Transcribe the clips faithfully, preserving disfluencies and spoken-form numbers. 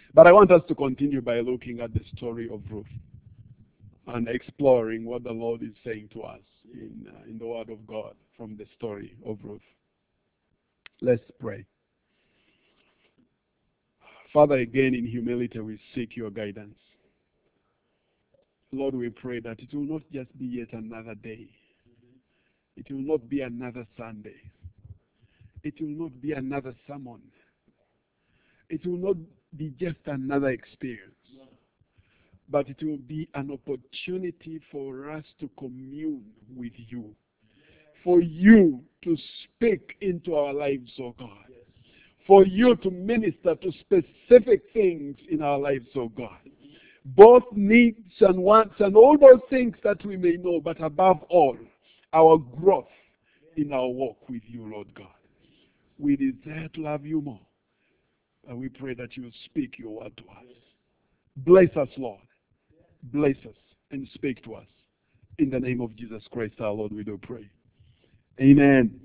But I want us to continue by looking at the story of Ruth and exploring what the Lord is saying to us in, uh, in the Word of God from the story of Ruth. Let's pray. Father, again in humility we seek your guidance. Lord, we pray that it will not just be yet another day. It will not be another Sunday. It will not be another sermon. It will not be just another experience. But it will be an opportunity for us to commune with you. For you to speak into our lives, oh God. For you to minister to specific things in our lives, oh God. Both needs and wants and all those things that we may know, but above all, our growth in our walk with you, Lord God. We desire to love you more. And we pray that you will speak your word to us. Bless us, Lord. Bless us and speak to us. In the name of Jesus Christ, our Lord, we do pray. Amen.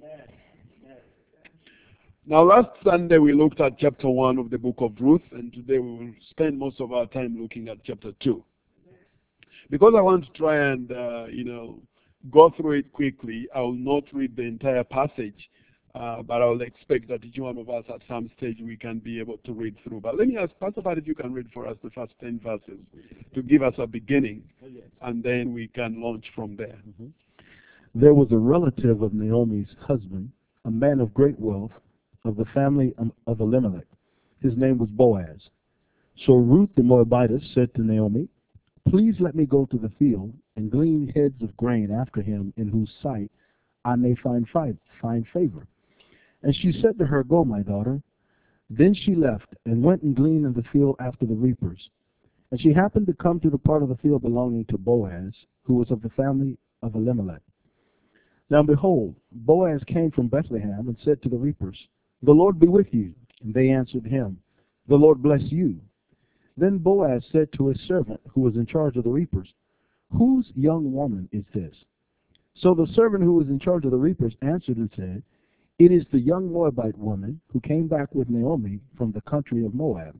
Now, last Sunday we looked at chapter one of the book of Ruth, and today we will spend most of our time looking at chapter two. Because I want to try and, uh, you know, go through it quickly, I will not read the entire passage, uh, but I will expect that each one of us at some stage we can be able to read through. But let me ask Pastor Pat if you can read for us the first ten verses to give us a beginning, and then we can launch from there. Mm-hmm. There was a relative of Naomi's husband, a man of great wealth, of the family of Elimelech. His name was Boaz. So Ruth the Moabitess said to Naomi, "Please let me go to the field and glean heads of grain after him, in whose sight I may find find favor." And she said to her, "Go, my daughter." Then she left and went and gleaned in the field after the reapers. And she happened to come to the part of the field belonging to Boaz, who was of the family of Elimelech. Now behold, Boaz came from Bethlehem and said to the reapers, "The Lord be with you." And they answered him, "The Lord bless you." Then Boaz said to his servant who was in charge of the reapers, "Whose young woman is this?" So the servant who was in charge of the reapers answered and said, "It is the young Moabite woman who came back with Naomi from the country of Moab."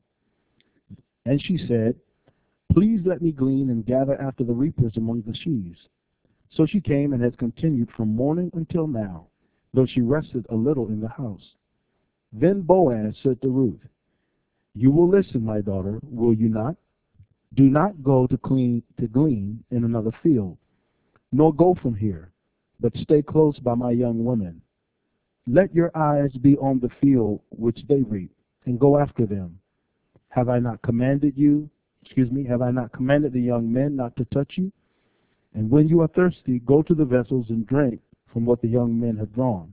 And she said, "Please let me glean and gather after the reapers among the sheaves." So she came and has continued from morning until now, though she rested a little in the house. Then Boaz said to Ruth, "You will listen, my daughter, will you not? Do not go to, clean, to glean in another field, nor go from here, but stay close by my young women. Let your eyes be on the field which they reap, and go after them. Have I not commanded you, excuse me, have I not commanded the young men not to touch you? And when you are thirsty, go to the vessels and drink from what the young men have drawn."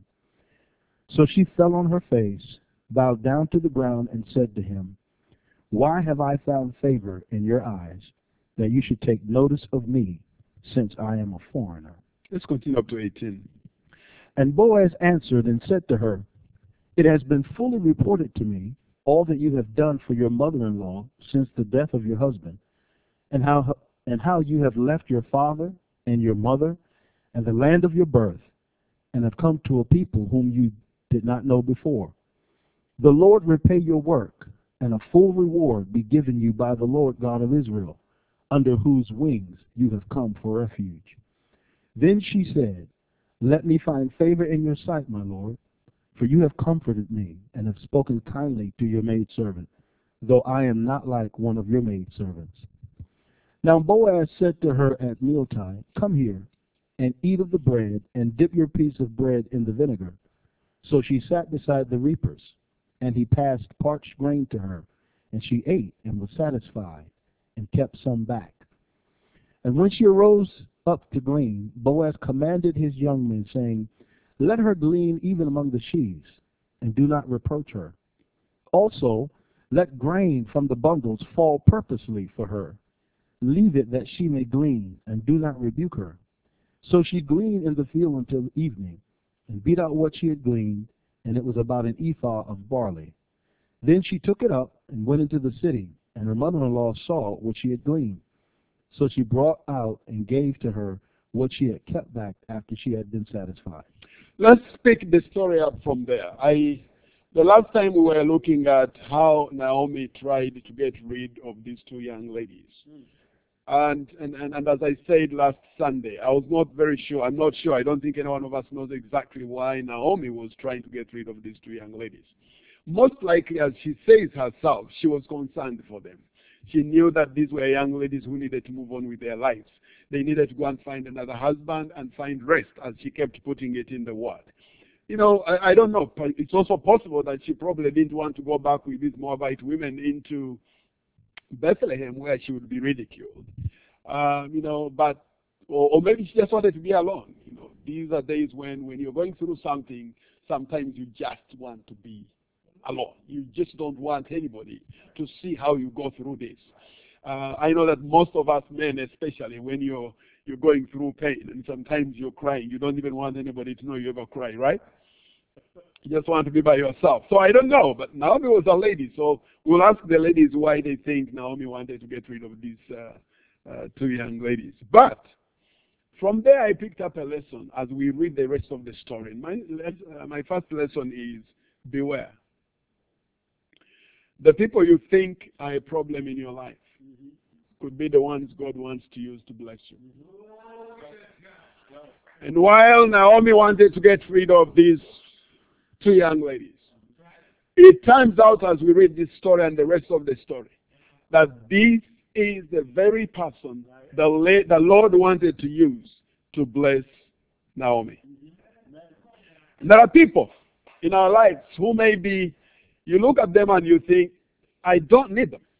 So she fell on her face, bowed down to the ground, and said to him, "Why have I found favor in your eyes, that you should take notice of me, since I am a foreigner?" Let's continue up to eighteen. And Boaz answered and said to her, "It has been fully reported to me all that you have done for your mother-in-law since the death of your husband, and how and how you have left your father and your mother and the land of your birth, and have come to a people whom you did not know before. The Lord repay your work, and a full reward be given you by the Lord God of Israel, under whose wings you have come for refuge." Then she said, "Let me find favor in your sight, my Lord, for you have comforted me, and have spoken kindly to your maidservant, though I am not like one of your maidservants." Now Boaz said to her at mealtime, "Come here, and eat of the bread, and dip your piece of bread in the vinegar." So she sat beside the reapers, and he passed parched grain to her, and she ate and was satisfied, and kept some back. And when she arose up to glean, Boaz commanded his young men, saying, "Let her glean even among the sheaves, and do not reproach her. Also, let grain from the bundles fall purposely for her. Leave it that she may glean, and do not rebuke her." So she gleaned in the field until evening, and beat out what she had gleaned, and it was about an ephah of barley. Then she took it up and went into the city, and her mother-in-law saw what she had gleaned. So she brought out and gave to her what she had kept back after she had been satisfied. Let's pick the story up from there. I The last time we were looking at how Naomi tried to get rid of these two young ladies. And, and, and, and as I said last Sunday, I was not very sure. I'm not sure. I don't think any one of us knows exactly why Naomi was trying to get rid of these two young ladies. Most likely, as she says herself, she was concerned for them. She knew that these were young ladies who needed to move on with their lives. They needed to go and find another husband and find rest, as she kept putting it in the word. You know, I, I don't know. But it's also possible that she probably didn't want to go back with these Moabite women into Bethlehem, where she would be ridiculed. Um, you know, but or, or maybe she just wanted to be alone. You know, these are days when when you're going through something, sometimes you just want to be alone. You just don't want anybody to see how you go through this. Uh, I know that most of us men, especially when you're you're going through pain and sometimes you're crying, you don't even want anybody to know you ever cry, right? You just want to be by yourself. So I don't know, but Naomi was a lady, so we'll ask the ladies why they think Naomi wanted to get rid of these uh, uh, two young ladies. But from there, I picked up a lesson as we read the rest of the story. My, uh, my first lesson is beware. The people you think are a problem in your life mm-hmm. could be the ones God wants to use to bless you. Mm-hmm. And while Naomi wanted to get rid of these two young ladies, it turns out as we read this story and the rest of the story, that this is the very person the, la- the Lord wanted to use to bless Naomi. And there are people in our lives who may be, you look at them and you think, I don't need them.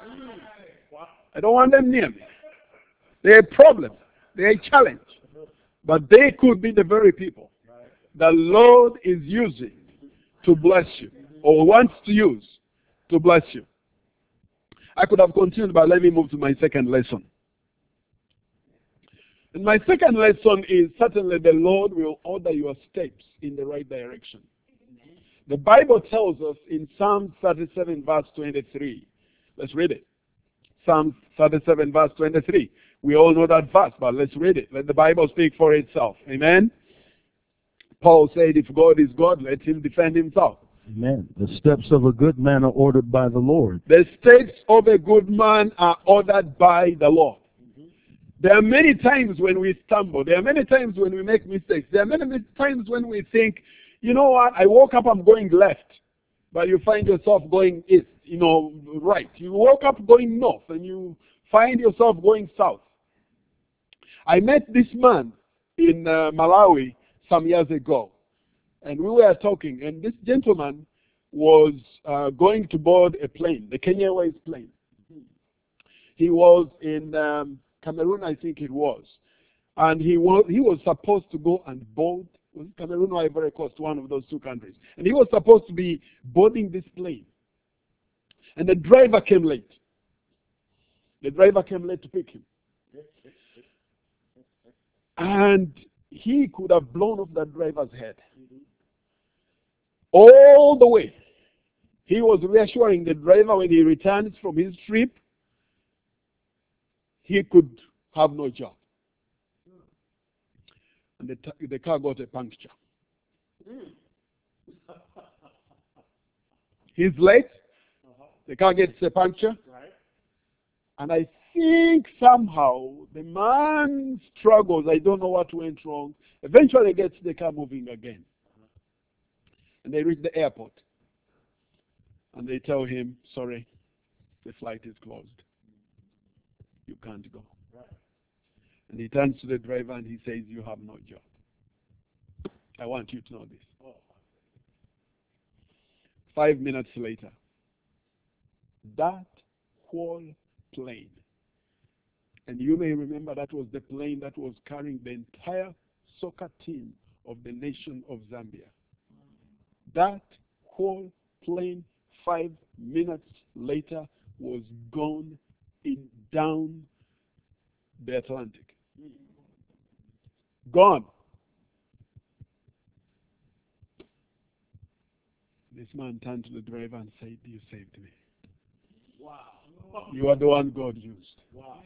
I don't want them near me. They're a problem. They're a challenge. But they could be the very people the Lord is using to bless you, or wants to use to bless you. I could have continued, but let me move to my second lesson. And my second lesson is certainly the Lord will order your steps in the right direction. The Bible tells us in Psalm thirty-seven, verse twenty-three. Let's read it. Psalm thirty-seven, verse twenty-three. We all know that verse, but let's read it. Let the Bible speak for itself. Amen? Paul said, if God is God, let him defend himself. Amen. The steps of a good man are ordered by the Lord. The steps of a good man are ordered by the Lord. Mm-hmm. There are many times when we stumble. There are many times when we make mistakes. There are many, many times when we think, you know what, I woke up, I'm going left. But you find yourself going east, you know, right. You woke up going north, and you find yourself going south. I met this man in uh, Malawi some years ago, and we were talking, and this gentleman was uh, going to board a plane, the Kenya Airways plane. He was in um, Cameroon, I think it was, and he was, he was supposed to go and board, was it Cameroon or Ivory Coast, one of those two countries, and he was supposed to be boarding this plane, and the driver came late. The driver came late to pick him. And he could have blown off that driver's head. Mm-hmm. All the way. He was reassuring the driver when he returns from his trip, he could have no job. Mm. And the, t- the car got a puncture. Mm. He's late. Uh-huh. The car gets a puncture. Right. And I think somehow the man struggles. I don't know what went wrong. Eventually gets the car moving again. And they reach the airport. And they tell him, sorry, the flight is closed. You can't go. Right. And he turns to the driver and he says, you have no job. I want you to know this. Oh. Five minutes later, that whole plane, and you may remember that was the plane that was carrying the entire soccer team of the nation of Zambia. That whole plane, five minutes later, was gone in down the Atlantic. Gone. This man turned to the driver and said, you saved me. Wow. You are the one God used. Wow.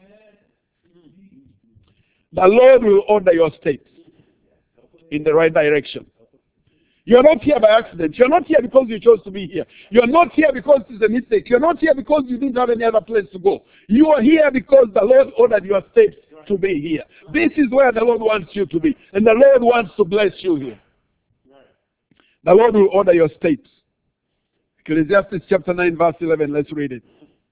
The Lord will order your steps in the right direction. You're not here by accident. You're not here because you chose to be here. You're not here because it's a mistake. You're not here because you didn't have any other place to go. You are here because the Lord ordered your steps to be here. This is where the Lord wants you to be. And the Lord wants to bless you here. The Lord will order your steps. Ecclesiastes chapter nine, verse eleven. Let's read it.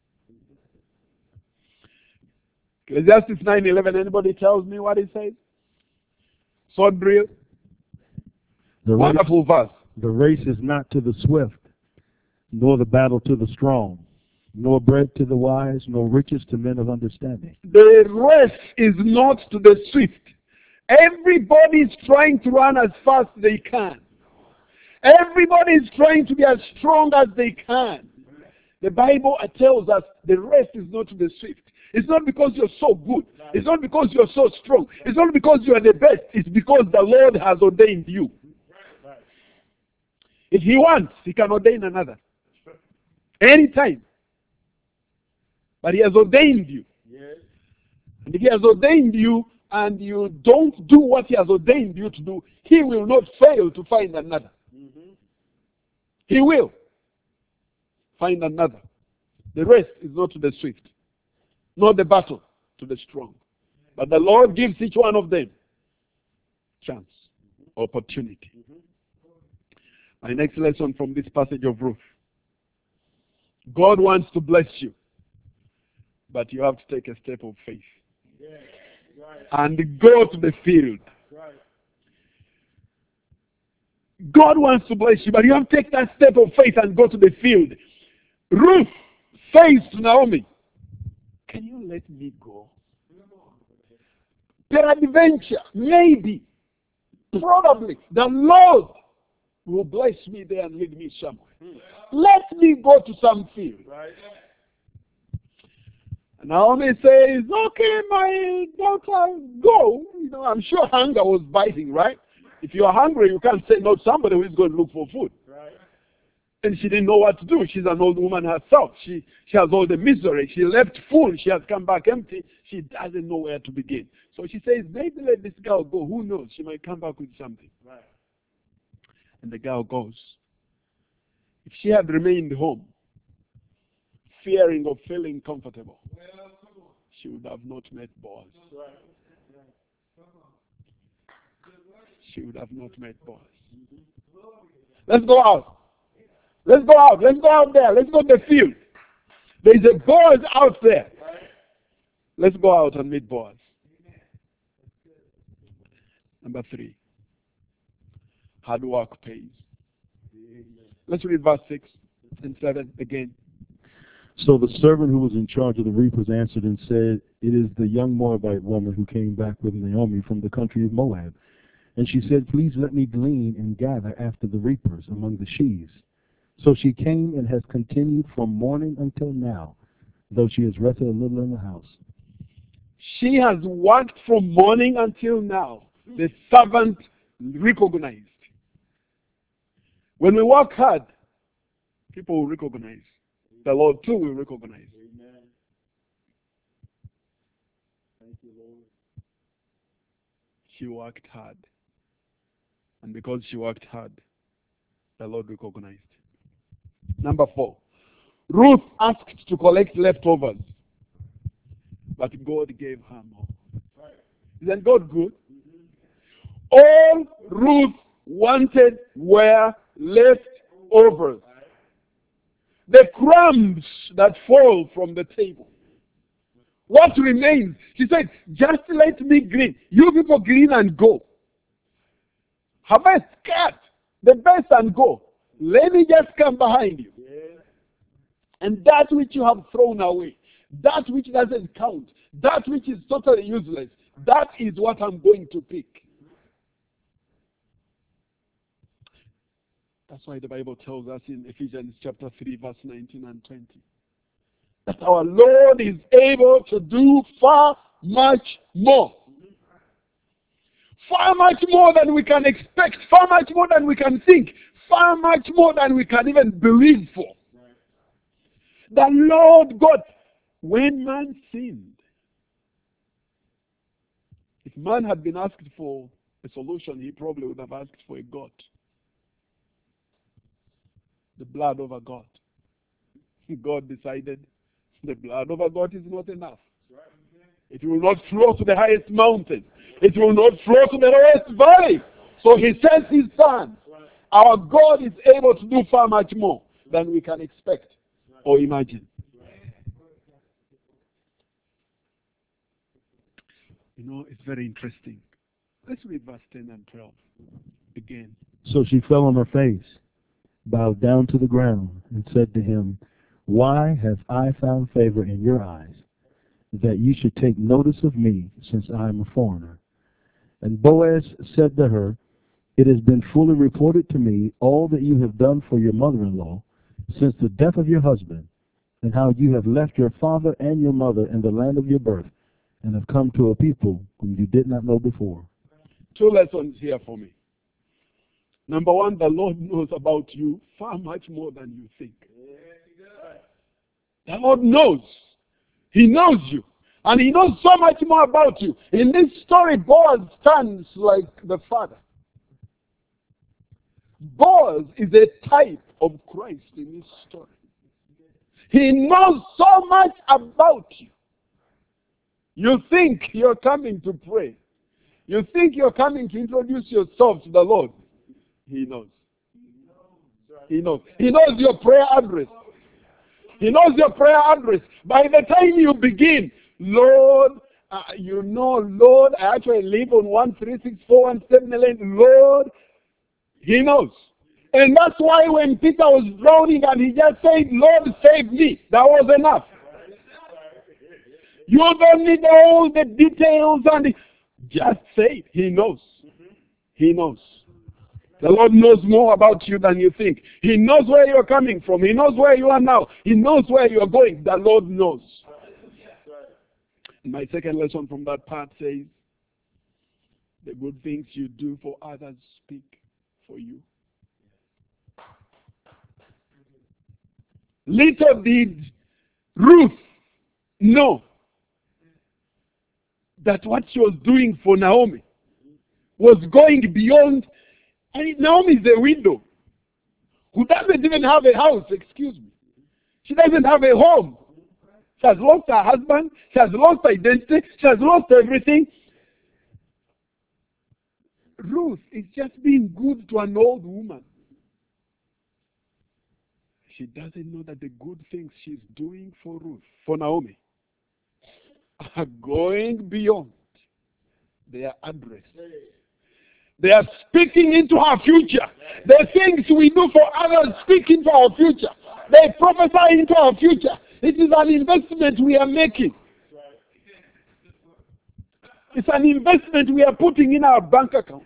Ecclesiastes nine, eleven. Anybody tells me what it says? Sword drill. The race, Wonderful verse. the race is not to the swift, nor the battle to the strong, nor bread to the wise, nor riches to men of understanding. The race is not to the swift. Everybody is trying to run as fast as they can. Everybody is trying to be as strong as they can. The Bible tells us the race is not to the swift. It's not because you're so good. It's not because you're so strong. It's not because you are the best. It's because the Lord has ordained you. If He wants, He can ordain another. Anytime. But He has ordained you. And if He has ordained you and you don't do what He has ordained you to do, He will not fail to find another. He will find another. The rest is not to the swift, not the battle to the strong. But the Lord gives each one of them chance, opportunity. My next lesson from this passage of Ruth. God wants to bless you, but you have to take a step of faith and go to the field. God wants to bless you, but you have to take that step of faith and go to the field. Ruth says to Naomi, can you let me go? Peradventure, maybe, probably, the Lord will bless me there and lead me somewhere. Let me go to some field. And Naomi says, okay, my daughter, go. You know, I'm sure hunger was biting, right? If you are hungry, you can't say no to somebody who is going to look for food. Right. And she didn't know what to do. She's an old woman herself. She, she has all the misery. She left full. She has come back empty. She doesn't know where to begin. So she says, maybe let this girl go. Who knows? She might come back with something. Right. And the girl goes. If she had remained home, fearing of feeling comfortable, she would have not met Boaz. Right. She would have not met Boaz. Let's go out. Let's go out. Let's go out there. Let's go to the field. There's a Boaz out there. Let's go out and meet Boaz. Number three. Hard work pays. Let's read verse six and seven again. So the servant who was in charge of the reapers answered and said, it is the young Moabite woman who came back with Naomi from the country of Moab. And she said, please let me glean and gather after the reapers among the sheaves. So she came and has continued from morning until now, though she has rested a little in the house. She has worked from morning until now. The servant recognized. When we work hard, people will recognize. The Lord too will recognize. Amen. Thank you, Lord. She worked hard. And because she worked hard, the Lord recognized. Number four. Ruth asked to collect leftovers, but God gave her more. Isn't God good? Mm-hmm. All Ruth wanted were leftovers. The crumbs that fall from the table. What remains? She said, just let me glean. You people glean and go. Harvest, cut the best and go. Let me just come behind you. Yeah. And that which you have thrown away, that which doesn't count, that which is totally useless, that is what I'm going to pick. That's why the Bible tells us in Ephesians chapter three, verse nineteen and twenty, that our Lord is able to do far much more. Far much more than we can expect, far much more than we can think, far much more than we can even believe for. The Lord God, when man sinned, if man had been asked for a solution, he probably would have asked for a goat. the blood over God. God decided the blood over God is not enough. It will not flow to the highest mountain. It will not flow to the lowest valley. So he sends his son. Our God is able to do far much more than we can expect or imagine. You know, it's very interesting. Let's read verse ten and twelve again. So she fell on her face, bowed down to the ground, and said to him, Why have I found favor in your eyes, that you should take notice of me, since I am a foreigner? And Boaz said to her, It has been fully reported to me all that you have done for your mother-in-law since the death of your husband, and how you have left your father and your mother in the land of your birth, and have come to a people whom you did not know before. Two lessons here for me. Number one, the Lord knows about you far much more than you think. The Lord knows. He knows you. And he knows so much more about you. In this story, Boaz stands like the father. Boaz is a type of Christ in this story. He knows so much about you. You think you're coming to pray. You think you're coming to introduce yourself to the Lord. He knows. He knows. He knows your prayer address. He knows your prayer address. By the time you begin, Lord, uh, you know, Lord, I actually live on one three six four one seven lane. Lord, he knows. And that's why when Peter was drowning and he just said, Lord, save me, that was enough. You don't need all the details and the, just say it. He knows. He knows. The Lord knows more about you than you think. He knows where you're coming from. He knows where you are now. He knows where you're going. The Lord knows. My second lesson from that part says, the good things you do for others speak for you. Little did Ruth know that what she was doing for Naomi was going beyond. I mean, Naomi is a widow who doesn't even have a house, excuse me. She doesn't have a home. She has lost her husband. She has lost her identity. She has lost everything. Ruth is just being good to an old woman. She doesn't know that the good things she's doing for Ruth, for Naomi, are going beyond their address. They are speaking into our future. The things we do for others speak into our future. They prophesy into our future. It is an investment we are making. It's an investment we are putting in our bank account.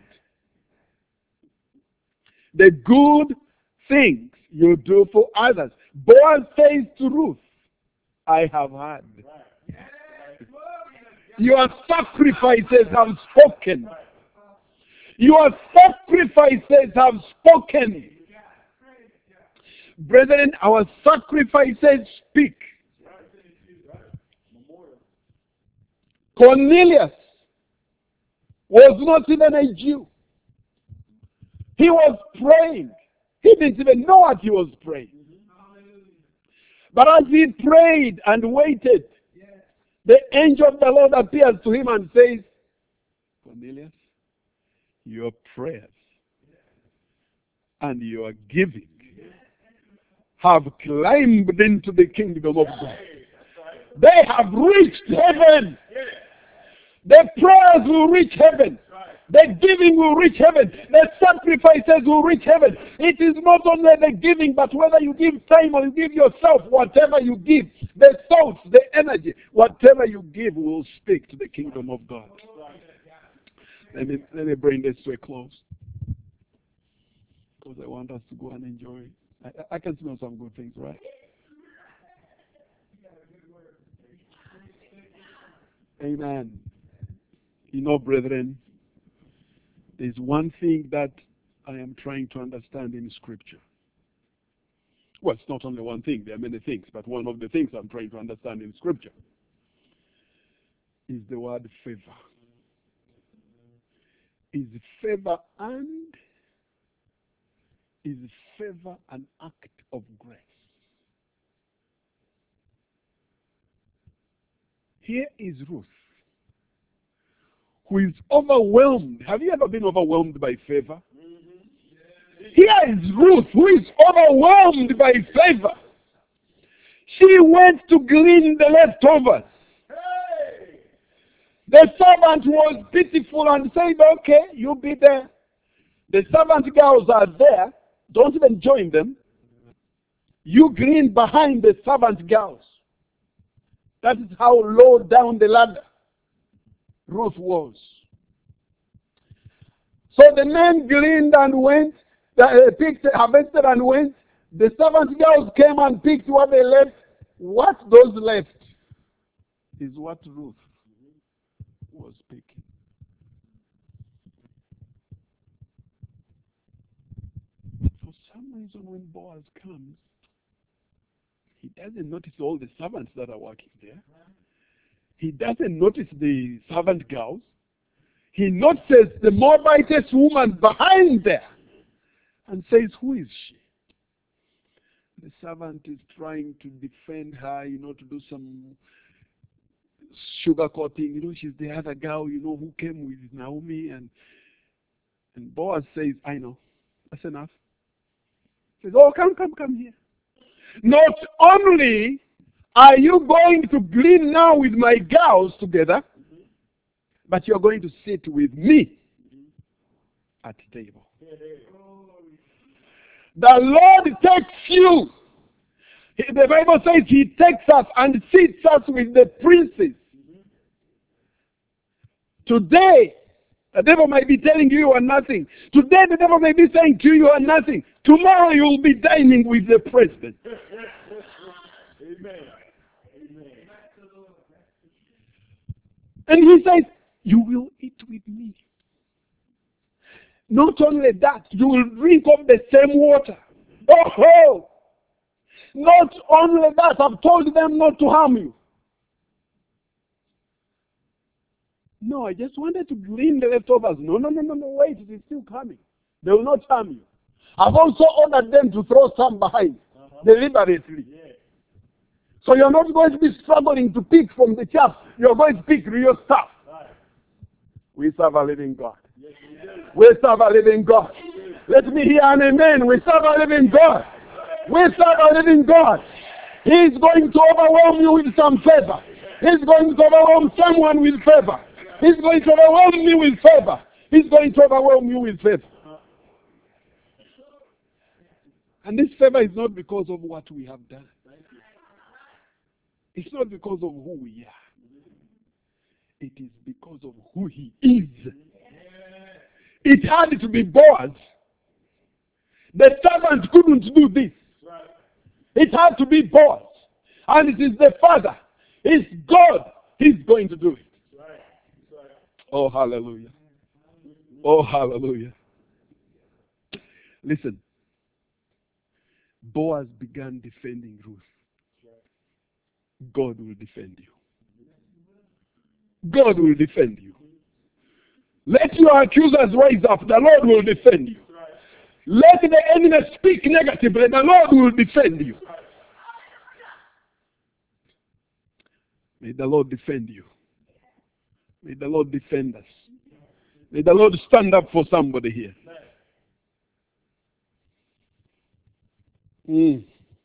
The good things you do for others. Boaz says to Ruth, I have heard. Your sacrifices have spoken. Your sacrifices have spoken. Brethren, our sacrifices speak. Cornelius was not even a Jew. He was praying. He didn't even know what he was praying. But as he prayed and waited, the angel of the Lord appears to him and says, Cornelius, your prayers and your giving have climbed into the kingdom of God. They have reached heaven. The prayers will reach heaven. The giving will reach heaven. The sacrifices will reach heaven. It is not only the giving, but whether you give time or you give yourself, whatever you give, the thoughts, the energy, whatever you give will speak to the kingdom of God. Let me, let me bring this to a close, because I want us to go and enjoy. I, I can smell some good things, right? Amen. You know, brethren, there's one thing that I am trying to understand in Scripture. Well, it's not only one thing. There are many things, but one of the things I'm trying to understand in Scripture is the word favor. Is favor earned? is favor an act of grace? Here is Ruth, who is overwhelmed. Have you ever been overwhelmed by favor? Here is Ruth, who is overwhelmed by favor. She went to glean the leftovers. The servant was pitiful and said, okay, you be there. The servant girls are there. Don't even join them. You glean behind the servant girls. That is how low down the ladder Ruth was. So the men gleaned and went, uh, picked, harvested and went. The servant girls came and picked what they left. What those left is what Ruth was picking. For some reason, when Boaz comes, he doesn't notice all the servants that are working there. He doesn't notice the servant girls. He notices the Moabitess woman behind there and says, who is she? The servant is trying to defend her, you know, to do some sugarcoating. You know, she's the other girl, you know, who came with Naomi. And, and Boaz says, I know. That's enough. He says, oh, come, come, come here. Not only are you going to glean now with my girls together, but you're going to sit with me at table. The Lord takes you. The Bible says he takes us and sits us with the princes. Today, the devil might be telling you you are nothing. Today, the devil may be saying to you you are nothing. Tomorrow, you will be dining with the president. Amen. Amen. And he says, you will eat with me. Not only that, you will drink of the same water. Oh, oh. Not only that, I've told them not to harm you. No, I just wanted to glean the leftovers. No, no, no, no, no, wait, it is still coming. They will not harm you. I've also ordered them to throw some behind, uh-huh. deliberately. Yeah. So you're not going to be struggling to pick from the chaff. You're going to pick real stuff. Right. We serve a living God. Yes, we serve a living God. Yes. Let me hear an amen. We serve a living God. We serve a living God. He's going to overwhelm you with some favor. He's going to overwhelm someone with favor. He's going to overwhelm me with favor. He's going to overwhelm you with favor. And this favor is not because of what we have done. It's not because of who we are. It is because of who he is. It had to be Boaz. The servant couldn't do this. It had to be Boaz. And it is the Father. It's God. He's going to do it. Oh, hallelujah. Oh, hallelujah. Listen. Boaz began defending Ruth. God will defend you. God will defend you. Let your accusers rise up. The Lord will defend you. Let the enemy speak negatively. The Lord will defend you. May the Lord defend you. May the Lord defend us. May the Lord stand up for somebody here. Mm.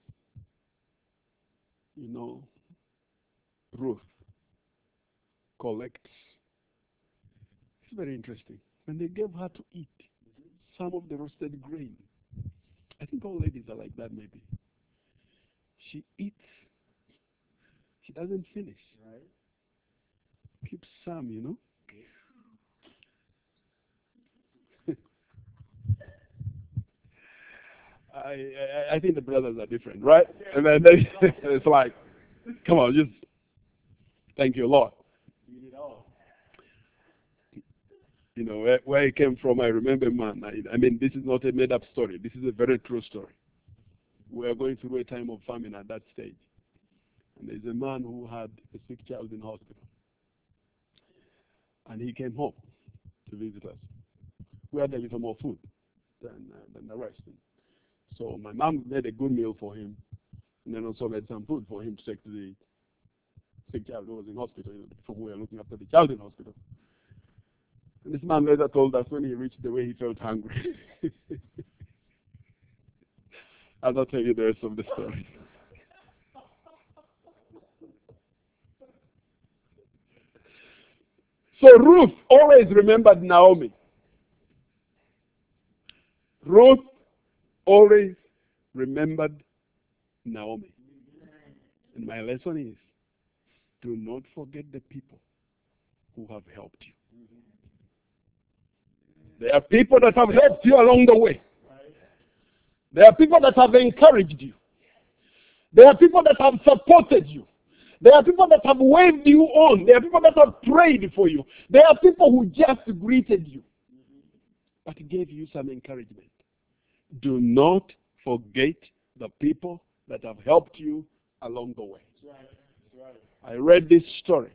You know, Ruth collects. It's very interesting. When they gave her to eat some of the roasted grain, I think all ladies are like that maybe. She eats. She doesn't finish. Right. Keeps some, you know. I, I I think the brothers are different, right? And then they, it's like, come on, just thank you, Lord. You know, where, where I came from, I remember, man, I, I mean, this is not a made-up story. This is a very true story. We were going through a time of famine at that stage. And there's a man who had a sick child in hospital. And he came home to visit us. We had a little more food than, uh, than the rest. So my mom made a good meal for him, and then also made some food for him to take to the sick child who was in hospital. You know, before we were looking after the child in hospital. And this man later told us when he reached the way he felt hungry. I'll not tell you the rest of the story. So Ruth always remembered Naomi. Ruth always remembered Naomi. And my lesson is, do not forget the people who have helped you. There are people that have helped you along the way. There are people that have encouraged you. There are people that have supported you. There are people that have waved you on. There are people that have prayed for you. There are people who just greeted you, but gave you some encouragement. Do not forget the people that have helped you along the way. That's right. That's right. I read this story,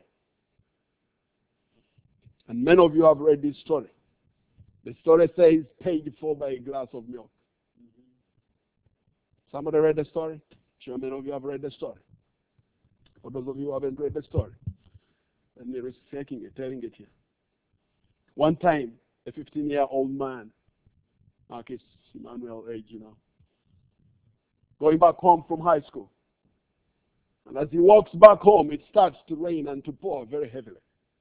and many of you have read this story. The story says, paid for by a glass of milk. Mm-hmm. Somebody read the story? Sure, many of you have read the story. For those of you who haven't read the story, let me risk taking it, telling it here. One time, a fifteen-year-old man, Marcus Emmanuel age, you know, going back home from high school. And as he walks back home, it starts to rain and to pour very heavily.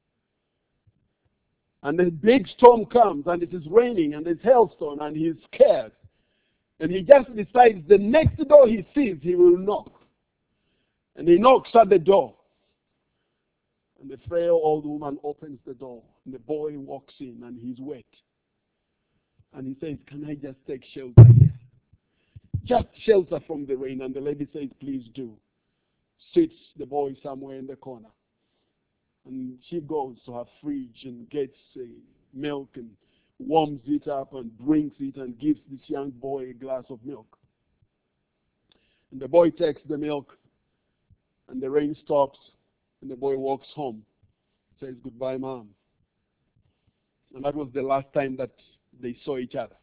And a big storm comes, and it is raining, and it's hailstone, and he's scared. And he just decides the next door he sees, he will knock. And he knocks at the door. And the frail old woman opens the door. And the boy walks in, and he's wet. And he says, can I just take shelter here? Just shelter from the rain. And the lady says, please do. Sits the boy somewhere in the corner. And she goes to her fridge and gets uh, milk and warms it up and brings it and gives this young boy a glass of milk. And the boy takes the milk, and the rain stops, and the boy walks home, says goodbye, Mom. And that was the last time that they saw each other.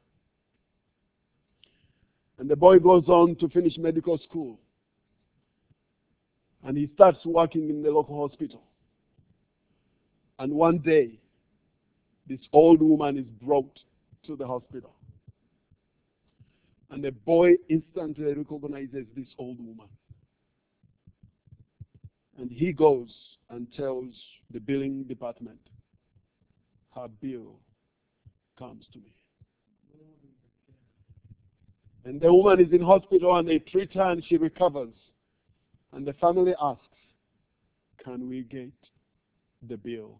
And the boy goes on to finish medical school. And he starts working in the local hospital. And one day, this old woman is brought to the hospital. And the boy instantly recognizes this old woman. And he goes and tells the billing department, her bill comes to me. And the woman is in hospital, and they treat her, and she recovers. And the family asks, can we get the bill?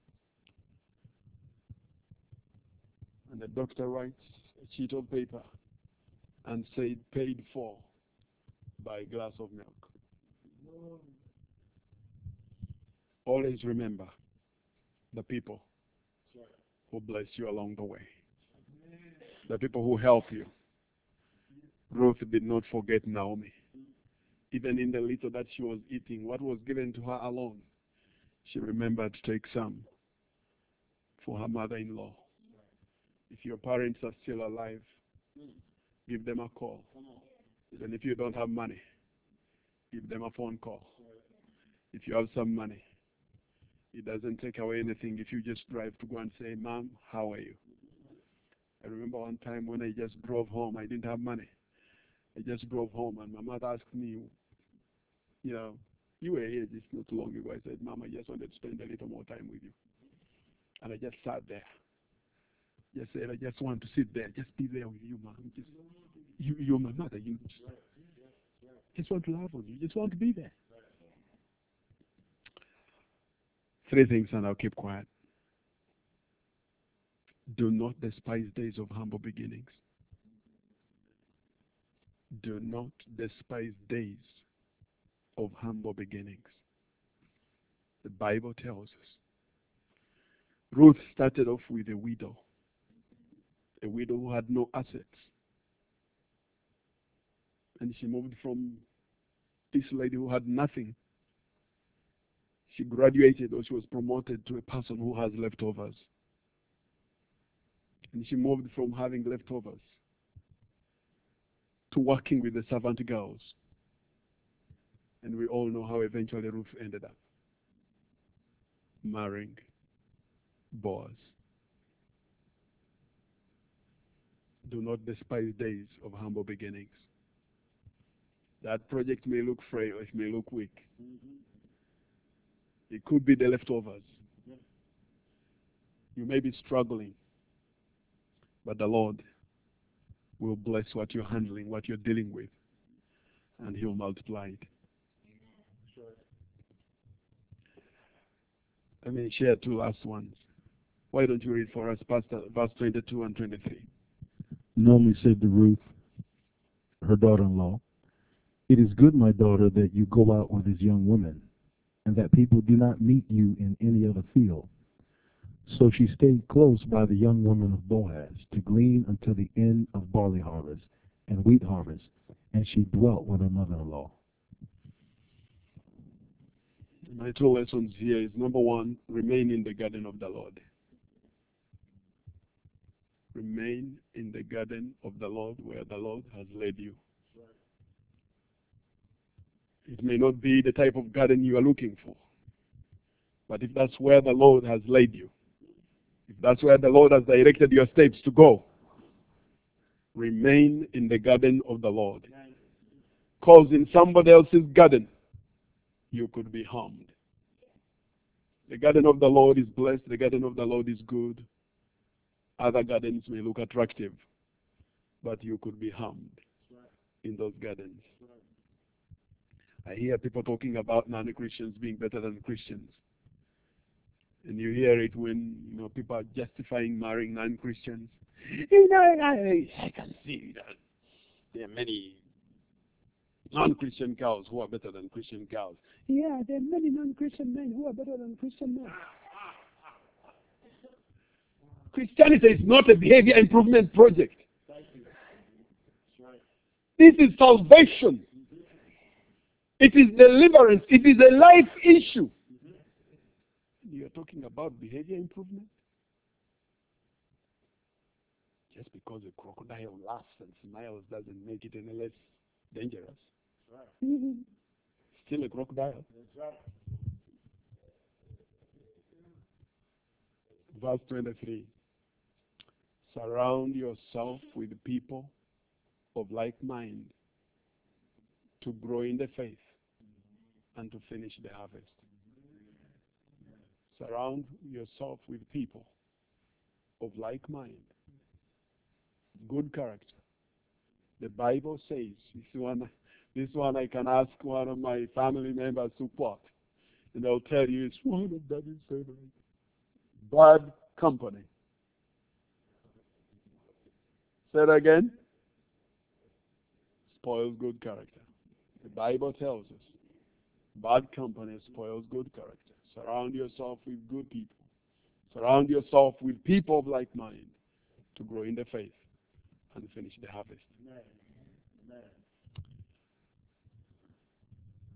And the doctor writes a sheet of paper and said, paid for by a glass of milk. Always remember the people who bless you along the way. The people who help you. Ruth did not forget Naomi. Even in the little that she was eating, what was given to her alone, she remembered to take some for her mother-in-law. If your parents are still alive, give them a call. Even if you don't have money, give them a phone call. If you have some money, it doesn't take away anything if you just drive to go and say, Mom, how are you? I remember one time when I just drove home, I didn't have money. I just drove home, and my mother asked me, you know, you were here just not too long ago. I said, Mom, I just wanted to spend a little more time with you. And I just sat there. Just said, I just want to sit there. Just be there with you, Mom. Just, you, you're my mother. You just, just want to love on you. Just want to be there. Three things, and I'll keep quiet. Do not despise days of humble beginnings. Do not despise days of humble beginnings. The Bible tells us. Ruth started off with a widow. A widow who had no assets. And she moved from this lady who had nothing. She graduated, or she was promoted to a person who has leftovers. And she moved from having leftovers to working with the servant girls. And we all know how eventually Ruth ended up marrying Boaz. Do not despise days of humble beginnings. That project may look frail, it may look weak. It could be the leftovers. You may be struggling, but the Lord will bless what you're handling, what you're dealing with, and He'll multiply it. Let me share two last ones. Why don't you read for us, Pastor, verse twenty-two and twenty-three? Naomi said to Ruth, her daughter-in-law, "It is good, my daughter, that you go out with this young woman, and that people do not meet you in any other field." So she stayed close by the young woman of Boaz to glean until the end of barley harvest and wheat harvest, and she dwelt with her mother-in-law. My two lessons here is, number one, remain in the garden of the Lord. Remain in the garden of the Lord where the Lord has led you. It may not be the type of garden you are looking for, but if that's where the Lord has led you, if that's where the Lord has directed your steps to go, remain in the garden of the Lord. Because in somebody else's garden, you could be harmed. The garden of the Lord is blessed. The garden of the Lord is good. Other gardens may look attractive, but you could be harmed in those gardens. I hear people talking about non-Christians being better than Christians. And you hear it when, you know, people are justifying marrying non-Christians. You know, I, I can see that there are many non-Christian cows who are better than Christian cows. Yeah, there are many non-Christian men who are better than Christian men. Christianity is not a behavior improvement project. This is salvation. It is deliverance. It is a life issue. You're talking about behavior improvement? Just because a crocodile laughs and smiles doesn't make it any less dangerous. Mm-hmm. Still a crocodile. Verse twenty-three. Surround yourself with people of like mind to grow in the faith and to finish the harvest. Surround yourself with people of like mind, good character. The Bible says, this one, this one I can ask one of my family members to quote, and they'll tell you it's one of Daddy's favorite. Bad company. Say it again. Spoils good character. The Bible tells us bad company spoils good character. Surround yourself with good people. Surround yourself with people of like mind to grow in the faith and finish the harvest. Amen. Amen.